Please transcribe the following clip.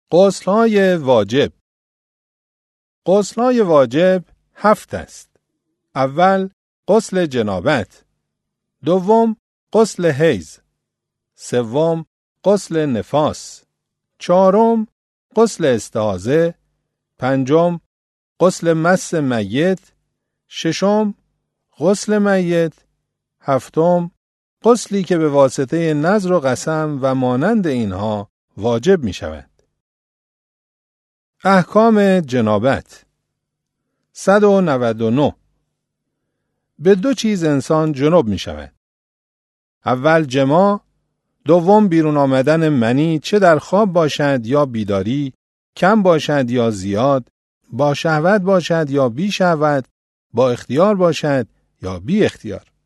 غسل‌های واجب. غسل‌های واجب 7 است. اول غسل جنابت، دوم غسل حیض، سوم غسل نفاس، چهارم غسل استحاضه، پنجم غسل مس میت، ششم غسل میت، هفتم غسلی که به واسطه نذر و قسم و مانند اینها واجب می شود. احکام جنابت 199. به 2 چیز انسان جنب می شود. اول جماع، دوم بیرون آمدن منی، چه در خواب باشد یا بیداری، کم باشد یا زیاد، با شهوت باشد یا بی شهوت، با اختیار باشد یا بی اختیار.